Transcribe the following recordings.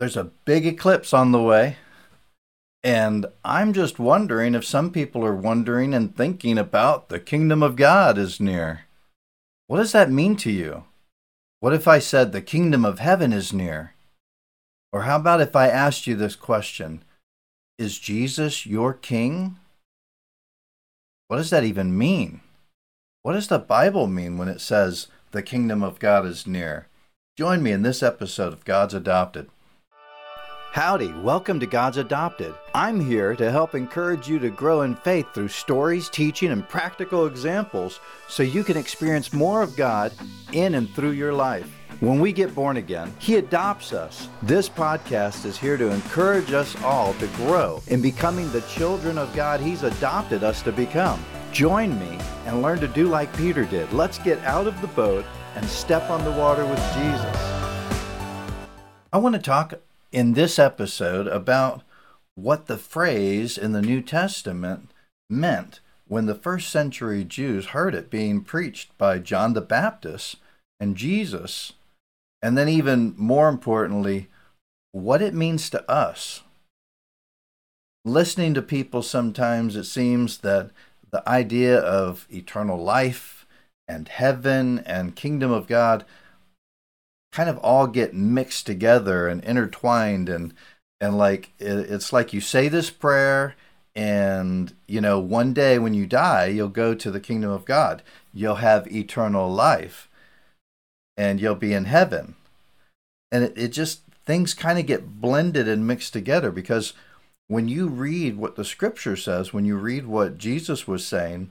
There's a big eclipse on the way, and I'm just wondering if some people are wondering and thinking about the kingdom of God is near. What does that mean to you? What if I said the kingdom of heaven is near? Or how about if I asked you this question? Is Jesus your king? What does that even mean? What does the Bible mean when it says the kingdom of God is near? Join me in this episode of God's Adopted. Howdy, welcome to God's Adopted. I'm here to help encourage you to grow in faith through stories, teaching, and practical examples so you can experience more of God in and through your life. When we get born again, He adopts us. This podcast is here to encourage us all to grow in becoming the children of God He's adopted us to become. Join me and learn to do like Peter did. Let's get out of the boat and step on the water with Jesus. I want to talk in this episode about what the phrase in the New Testament meant when the first century Jews heard it being preached by John the Baptist and Jesus, and then even more importantly, what it means to us. Listening to people, sometimes it seems that the idea of eternal life and heaven and kingdom of God kind of all get mixed together and intertwined, and like it's like you say this prayer, and one day when you die you'll go to the kingdom of God, you'll have eternal life, and you'll be in heaven. And it just, things kind of get blended and mixed together, because when you read what the scripture says, when you read what Jesus was saying,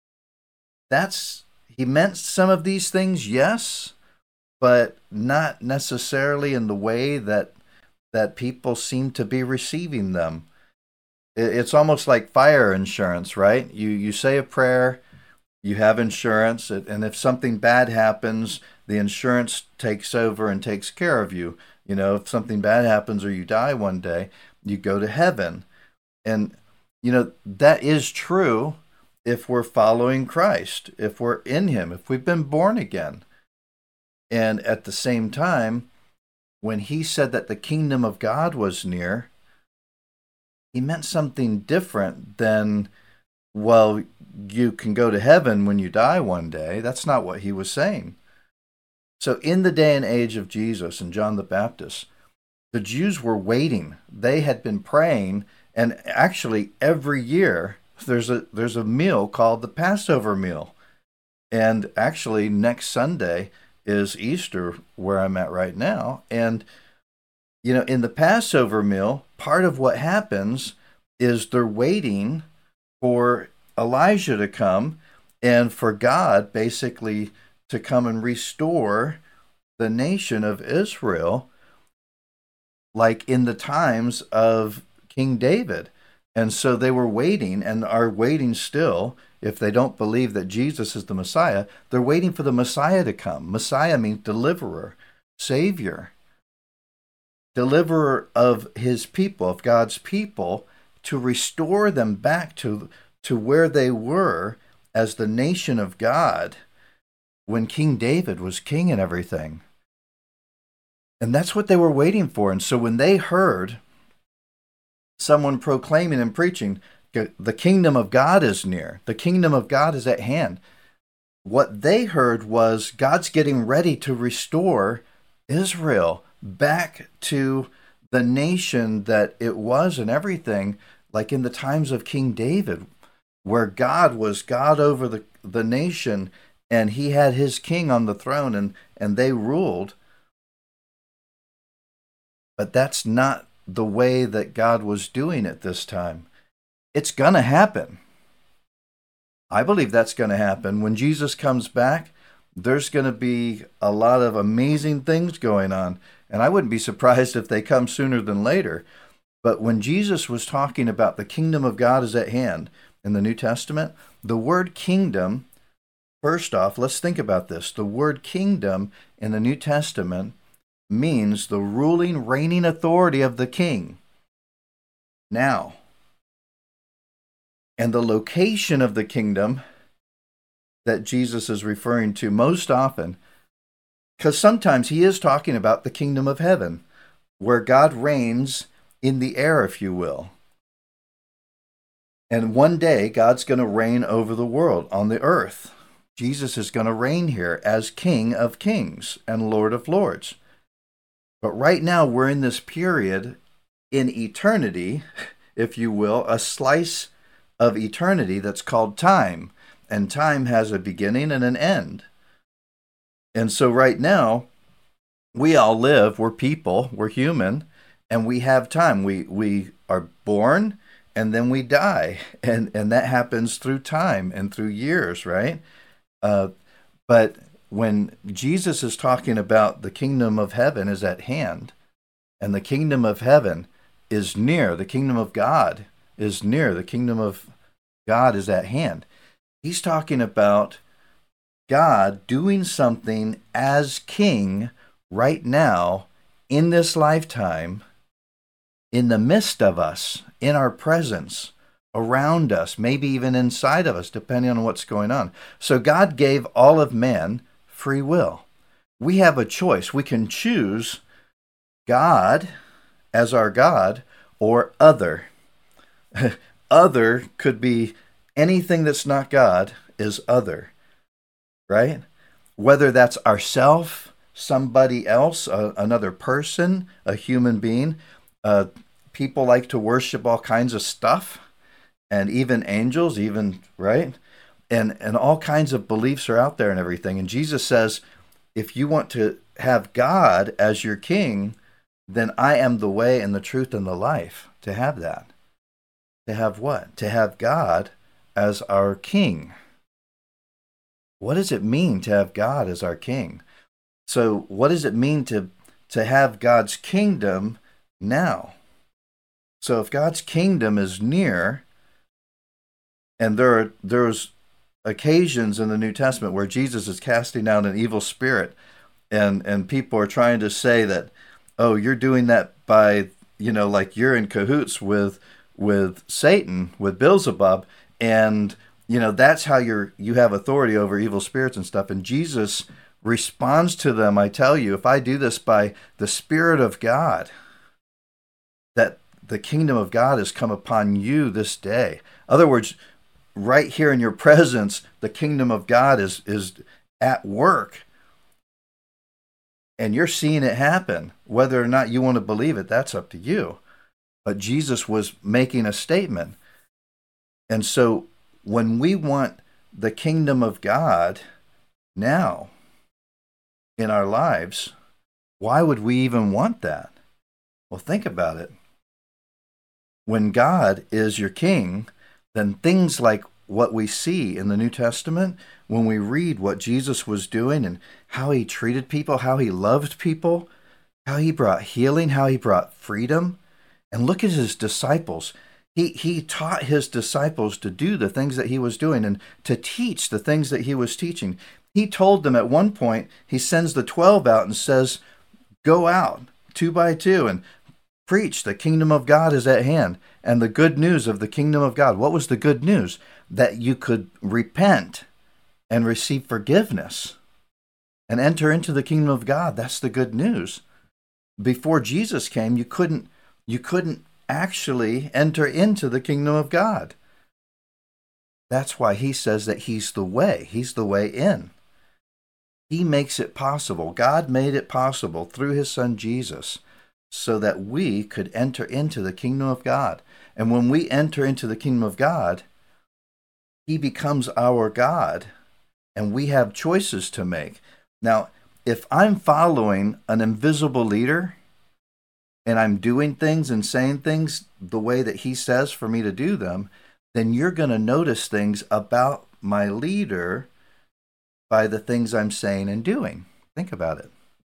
he meant some of these things, yes, but not necessarily in the way that people seem to be receiving them. It's almost like fire insurance, right? You say a prayer, you have insurance, and if something bad happens, the insurance takes over and takes care of you. If something bad happens or you die one day, you go to heaven. And, that is true if we're following Christ, if we're in Him, if we've been born again. And at the same time, when He said that the kingdom of God was near, He meant something different than, well, you can go to heaven when you die one day. That's not what He was saying. So in the day and age of Jesus and John the Baptist, the Jews were waiting. They had been praying, and actually every year there's a meal called the Passover meal. And actually next Sunday is Easter, where I'm at right now. And, in the Passover meal, part of what happens is they're waiting for Elijah to come and for God basically to come and restore the nation of Israel, like in the times of King David. And so they were waiting, and are waiting still. If they don't believe that Jesus is the Messiah, they're waiting for the Messiah to come. Messiah means deliverer, savior, deliverer of His people, of God's people, to restore them back to where they were as the nation of God when King David was king and everything. And that's what they were waiting for. And so when they heard someone proclaiming and preaching, the kingdom of God is near, the kingdom of God is at hand, what they heard was God's getting ready to restore Israel back to the nation that it was and everything, like in the times of King David, where God was God over the nation, and He had His king on the throne, and they ruled. But that's not the way that God was doing it this time. It's going to happen. I believe that's going to happen. When Jesus comes back, there's going to be a lot of amazing things going on. And I wouldn't be surprised if they come sooner than later. But when Jesus was talking about the kingdom of God is at hand in the New Testament, the word kingdom, first off, let's think about this. The word kingdom in the New Testament means the ruling, reigning authority of the king. Now, and the location of the kingdom that Jesus is referring to most often, because sometimes He is talking about the kingdom of heaven, where God reigns in the air, if you will. And one day, God's going to reign over the world, on the earth. Jesus is going to reign here as King of Kings and Lord of Lords. But right now, we're in this period in eternity, if you will, a slice of eternity that's called time. And time has a beginning and an end. And so right now, we all live, we're people, we're human, and we have time. We are born, and then we die. And that happens through time and through years, right? But when Jesus is talking about the kingdom of heaven is at hand, and the kingdom of heaven is near, the kingdom of God is near, the kingdom of God is at hand. He's talking about God doing something as king right now in this lifetime, in the midst of us, in our presence, around us, maybe even inside of us, depending on what's going on. So God gave all of man free will. We have a choice. We can choose God as our God or other. Other could be anything that's not God is other, right? Whether that's ourself, somebody else, another person, a human being. People like to worship all kinds of stuff, and even angels, even, right? And all kinds of beliefs are out there and everything. And Jesus says, if you want to have God as your king, then I am the way and the truth and the life to have that. To have what? To have God as our king. What does it mean to have God as our king? So what does it mean to have God's kingdom now? So if God's kingdom is near, and there's occasions in the New Testament where Jesus is casting out an evil spirit, and people are trying to say that, oh, you're doing that by, like you're in cahoots with Satan, with Beelzebub, and that's how you have authority over evil spirits and stuff. And Jesus responds to them, I tell you, if I do this by the Spirit of God, that the kingdom of God has come upon you this day. In other words, right here in your presence, the kingdom of God is at work. And you're seeing it happen. Whether or not you want to believe it, that's up to you. But Jesus was making a statement. And so when we want the kingdom of God now in our lives, why would we even want that? Well, think about it. When God is your king, then things like what we see in the New Testament, when we read what Jesus was doing and how he treated people, how he loved people, how he brought healing, how he brought freedom. And look at his disciples. He taught his disciples to do the things that he was doing and to teach the things that he was teaching. He told them at one point, he sends the 12 out and says, go out 2 by 2 and preach, the kingdom of God is at hand, and the good news of the kingdom of God. What was the good news? That you could repent and receive forgiveness and enter into the kingdom of God. That's the good news. Before Jesus came, you couldn't actually enter into the kingdom of God. That's why he says that he's the way. He's the way in. He makes it possible. God made it possible through his son Jesus, so that we could enter into the kingdom of God. And when we enter into the kingdom of God, he becomes our God, and we have choices to make. Now, if I'm following an invisible leader, and I'm doing things and saying things the way that he says for me to do them, then you're going to notice things about my leader by the things I'm saying and doing. Think about it.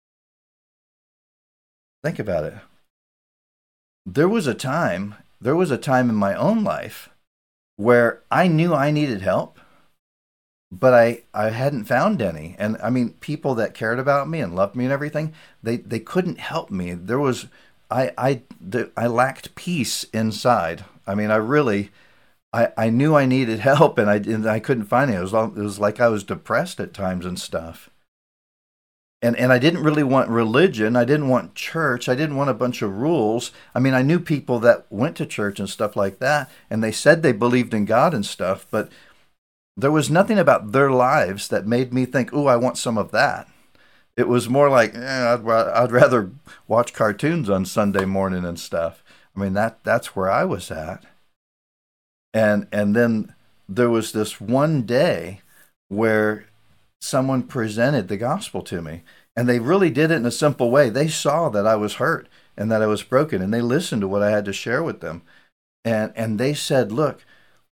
Think about it. There was a time in my own life where I knew I needed help, but I hadn't found any. And I mean, people that cared about me and loved me and everything, they couldn't help me. I lacked peace inside. I mean, I knew I needed help, and I couldn't find it. It was like I was depressed at times and stuff. And I didn't really want religion. I didn't want church. I didn't want a bunch of rules. I mean, I knew people that went to church and stuff like that, and they said they believed in God and stuff, but there was nothing about their lives that made me think, "Ooh, I want some of that." It was more like, I'd rather watch cartoons on Sunday morning and stuff. I mean, that's where I was at. And then there was this one day where someone presented the gospel to me, and they really did it in a simple way. They saw that I was hurt and that I was broken, and they listened to what I had to share with them. And they said, "Look,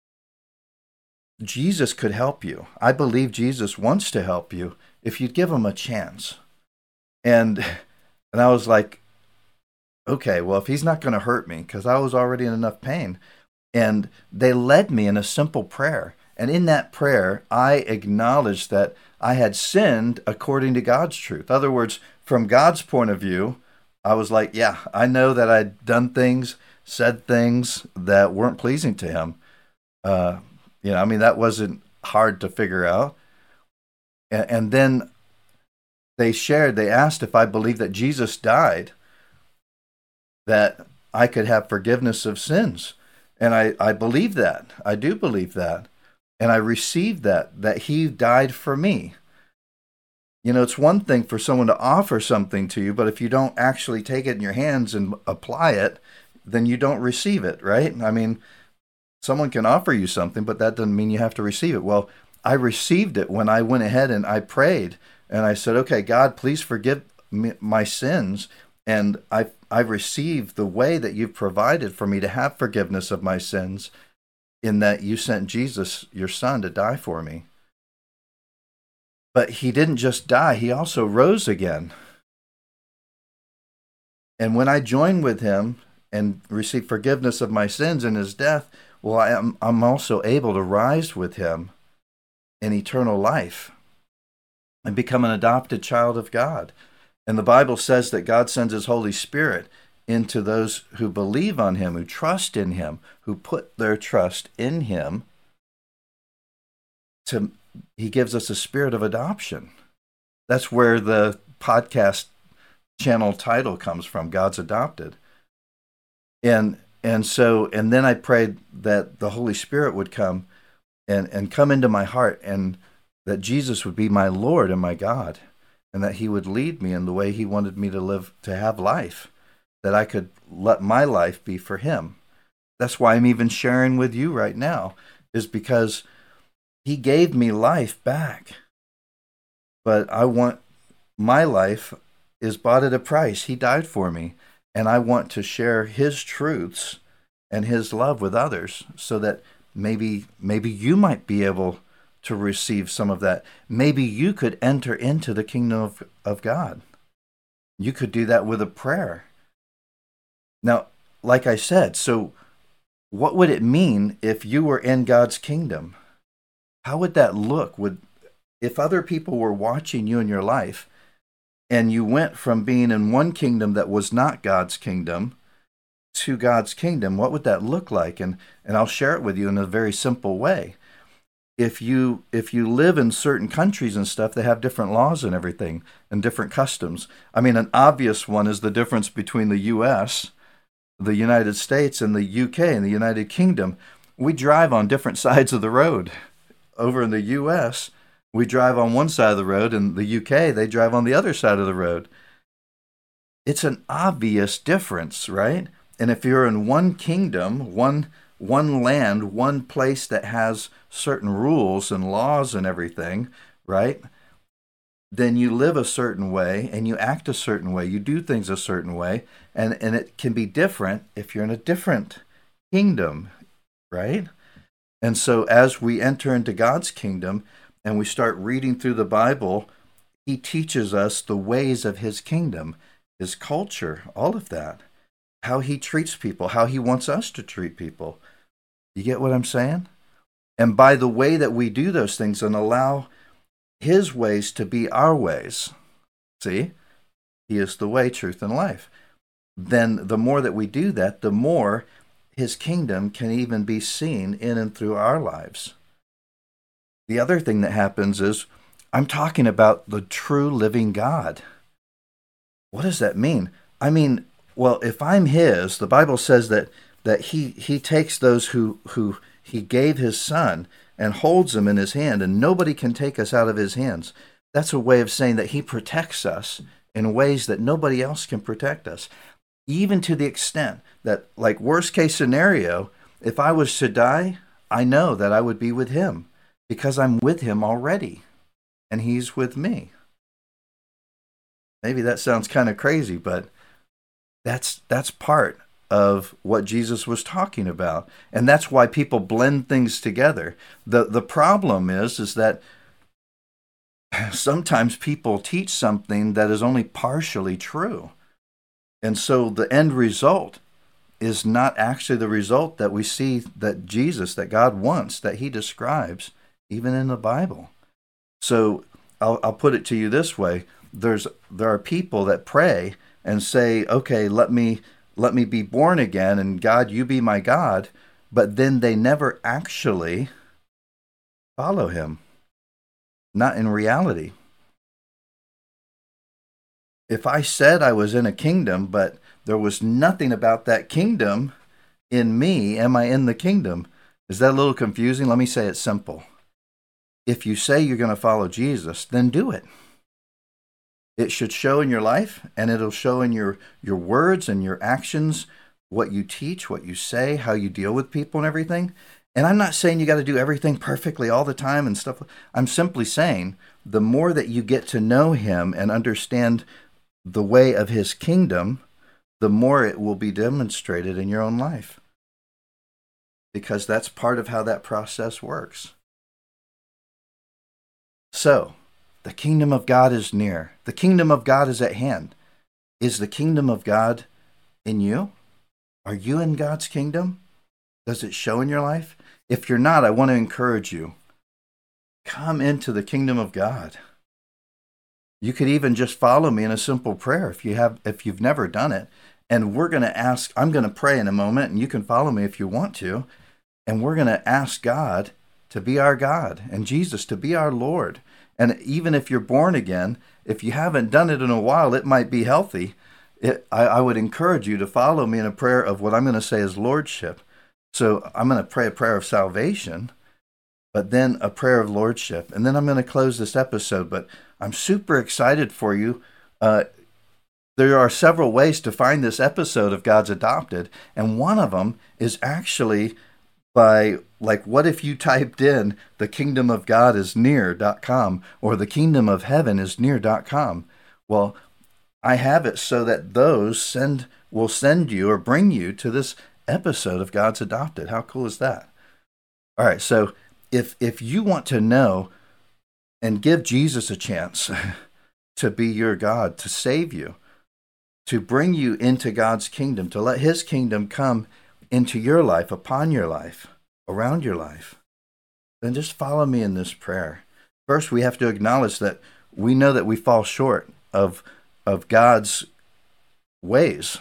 Jesus could help you. I believe Jesus wants to help you if you'd give him a chance." And I was like, okay, well, if he's not going to hurt me, because I was already in enough pain. And they led me in a simple prayer. And in that prayer, I acknowledged that I had sinned according to God's truth. In other words, from God's point of view, I was like, yeah, I know that I'd done things, said things that weren't pleasing to him. I mean, that wasn't hard to figure out. And then they asked if I believed that Jesus died, that I could have forgiveness of sins. And I believe that. I do believe that. And I received that he died for me. You know, it's one thing for someone to offer something to you, but if you don't actually take it in your hands and apply it, then you don't receive it, right? I mean, someone can offer you something, but that doesn't mean you have to receive it. Well, I received it when I went ahead and I prayed, and I said, okay, God, please forgive me my sins. And I've received the way that you've provided for me to have forgiveness of my sins, in that you sent Jesus, your son, to die for me. But he didn't just die, he also rose again. And when I joined with him and received forgiveness of my sins in his death, well, I'm also able to rise with him in eternal life and become an adopted child of God. And the Bible says that God sends his Holy Spirit into those who believe on him, who trust in him, who put their trust in him. He gives us a spirit of adoption. That's where the podcast channel title comes from, God's Adopted. And then I prayed that the Holy Spirit would come and come into my heart, and that Jesus would be my Lord and my God, and that he would lead me in the way he wanted me to live, to have life, that I could let my life be for him. That's why I'm even sharing with you right now, is because he gave me life back. But I want my life is bought at a price. He died for me, and I want to share his truths and his love with others, so that maybe you might be able to receive some of that. Maybe you could enter into the kingdom of God. You could do that with a prayer. Now, like I said, so what would it mean if you were in God's kingdom? How would that look? If other people were watching you in your life, and you went from being in one kingdom that was not God's kingdom to God's kingdom, what would that look like? And I'll share it with you in a very simple way. If you live in certain countries and stuff, they have different laws and everything, and different customs. I mean, an obvious one is the difference between the U.S., the United States, and the U.K. and the United Kingdom. We drive on different sides of the road. Over in the U.S., we drive on one side of the road, and the U.K., they drive on the other side of the road. It's an obvious difference, right? And if you're in one kingdom, one land, one place that has certain rules and laws and everything, right? Then you live a certain way and you act a certain way. You do things a certain way. And it can be different if you're in a different kingdom, right? And so as we enter into God's kingdom and we start reading through the Bible, he teaches us the ways of his kingdom, his culture, all of that, how he treats people, how he wants us to treat people. You get what I'm saying? And by the way that we do those things and allow his ways to be our ways, see, he is the way, truth, and life. Then the more that we do that, the more his kingdom can even be seen in and through our lives. The other thing that happens is I'm talking about the true living God. What does that mean? I mean, well, if I'm his, the Bible says that he takes those who he gave his son and holds them in his hand, and nobody can take us out of his hands. That's a way of saying that he protects us in ways that nobody else can protect us. Even to the extent that, like, worst case scenario, if I was to die, I know that I would be with him because I'm with him already and he's with me. Maybe that sounds kind of crazy, but that's part of what Jesus was talking about. And that's why people blend things together. The problem is that sometimes people teach something that is only partially true. And so the end result is not actually the result that we see that Jesus, that God wants, that he describes even in the Bible. So I'll put it to you this way. There are people that pray and say, okay, let me be born again, and God, you be my God, but then they never actually follow him. Not in reality. If I said I was in a kingdom, but there was nothing about that kingdom in me, am I in the kingdom? Is that a little confusing? Let me say it simple. If you say you're going to follow Jesus, then do it. It should show in your life, and it'll show in your words and your actions, what you teach, what you say, how you deal with people and everything. And I'm not saying you got to do everything perfectly all the time and stuff. I'm simply saying the more that you get to know him and understand the way of his kingdom, the more it will be demonstrated in your own life. Because that's part of how that process works. So, the kingdom of God is near. The kingdom of God is at hand. Is the kingdom of God in you? Are you in God's kingdom? Does it show in your life? If you're not, I want to encourage you. Come into the kingdom of God. You could even just follow me in a simple prayer if you've never done it. And we're going to ask, I'm going to pray in a moment, and you can follow me if you want to. And we're going to ask God to be our God and Jesus to be our Lord. And even if you're born again, if you haven't done it in a while, it might be healthy. I would encourage you to follow me in a prayer of what I'm going to say is lordship. So I'm going to pray a prayer of salvation, but then a prayer of lordship. And then I'm going to close this episode, but I'm super excited for you. There are several ways to find this episode of God's Adopted, and one of them is actually by, like, what if you typed in the kingdom of God is near.com or the kingdom of heaven is near.com. Well, I have it so that those will send you or bring you to this episode of God's Adopted. How cool is that? All right, so if you want to know and give Jesus a chance to be your God, to save you, to bring you into God's kingdom, to let his kingdom come into your life, upon your life, around your life, then just follow me in this prayer. First, we have to acknowledge that we know that we fall short of God's ways.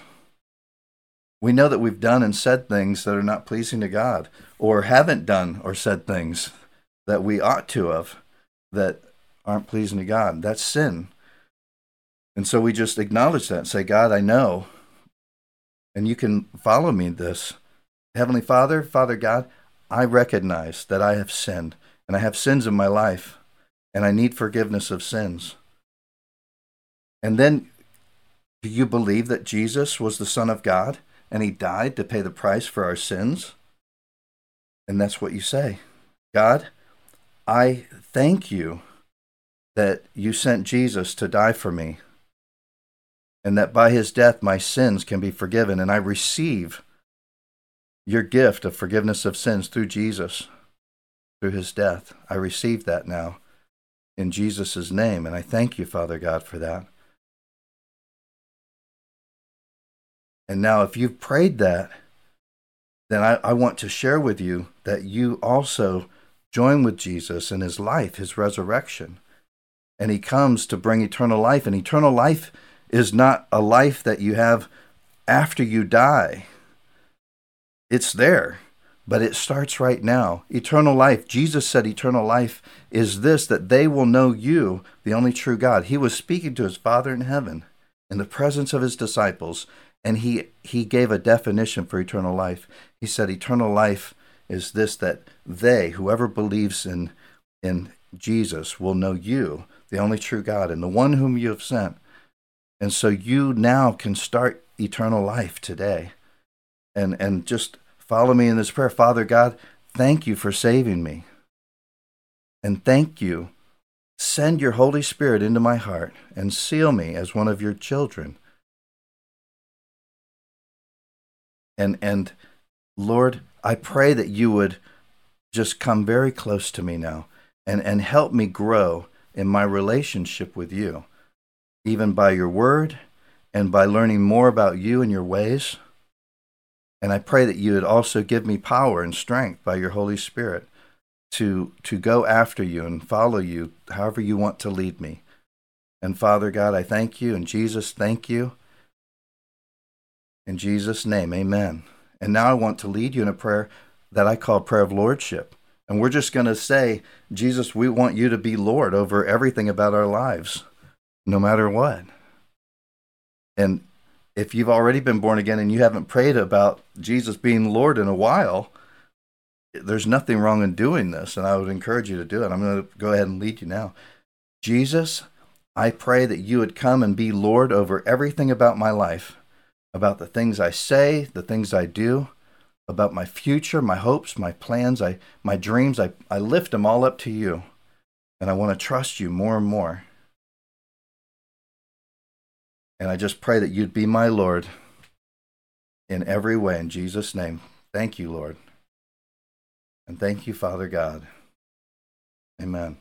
We know that we've done and said things that are not pleasing to God, or haven't done or said things that we ought to have that aren't pleasing to God. That's sin. And so we just acknowledge that and say, God, I know, and you can follow me in this. Heavenly Father, Father God, I recognize that I have sinned, and I have sins in my life, and I need forgiveness of sins. And then, do you believe that Jesus was the Son of God, and he died to pay the price for our sins? And that's what you say. God, I thank you that you sent Jesus to die for me, and that by his death my sins can be forgiven, and I receive your gift of forgiveness of sins through Jesus, through his death. I receive that now in Jesus' name, and I thank you, Father God, for that. And now if you've prayed that, then I want to share with you that you also join with Jesus in his life, his resurrection. And he comes to bring eternal life, and eternal life is not a life that you have after you die. It's there, But it starts right now. Eternal life. Jesus said eternal life is this, that they will know you, the only true God. He was speaking to his Father in heaven in the presence of his disciples, and he gave a definition for eternal life. He said eternal life is this, that they, whoever believes in Jesus, will know you, the only true God, and the one whom you have sent. And so you now can start eternal life today. And just follow me in this prayer. Father God, thank you for saving me. And thank you. Send your Holy Spirit into my heart and seal me as one of your children. And Lord, I pray that you would just come very close to me now and help me grow in my relationship with you, even by your word and by learning more about you and your ways. And I pray that you would also give me power and strength by your Holy Spirit to go after you and follow you however you want to lead me. And Father God, I thank you, and Jesus, thank you. In Jesus' name, amen. And now I want to lead you in a prayer that I call prayer of lordship. And we're just going to say, Jesus, we want you to be Lord over everything about our lives, no matter what. And if you've already been born again and you haven't prayed about Jesus being Lord in a while, there's nothing wrong in doing this, and I would encourage you to do it. I'm going to go ahead and lead you now. Jesus, I pray that you would come and be Lord over everything about my life, about the things I say, the things I do, about my future, my hopes, my plans, my dreams. I lift them all up to you, and I want to trust you more and more. And I just pray that you'd be my Lord in every way, in Jesus' name. Thank you, Lord. And thank you, Father God. Amen.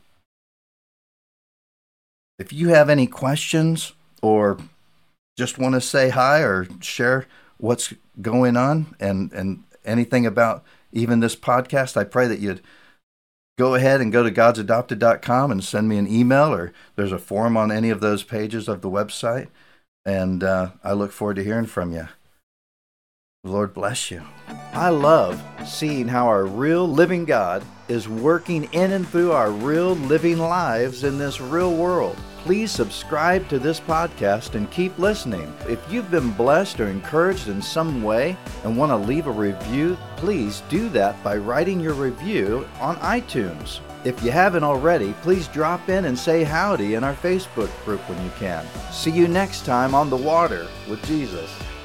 If you have any questions or just want to say hi or share what's going on and anything about even this podcast, I pray that you'd go ahead and go to godsadopted.com and send me an email, or there's a form on any of those pages of the website. And I look forward to hearing from you. The Lord bless you. I love seeing how our real living God is working in and through our real living lives in this real world. Please subscribe to this podcast and keep listening. If you've been blessed or encouraged in some way and want to leave a review, please do that by writing your review on iTunes. If you haven't already, please drop in and say howdy in our Facebook group when you can. See you next time on The Water with Jesus.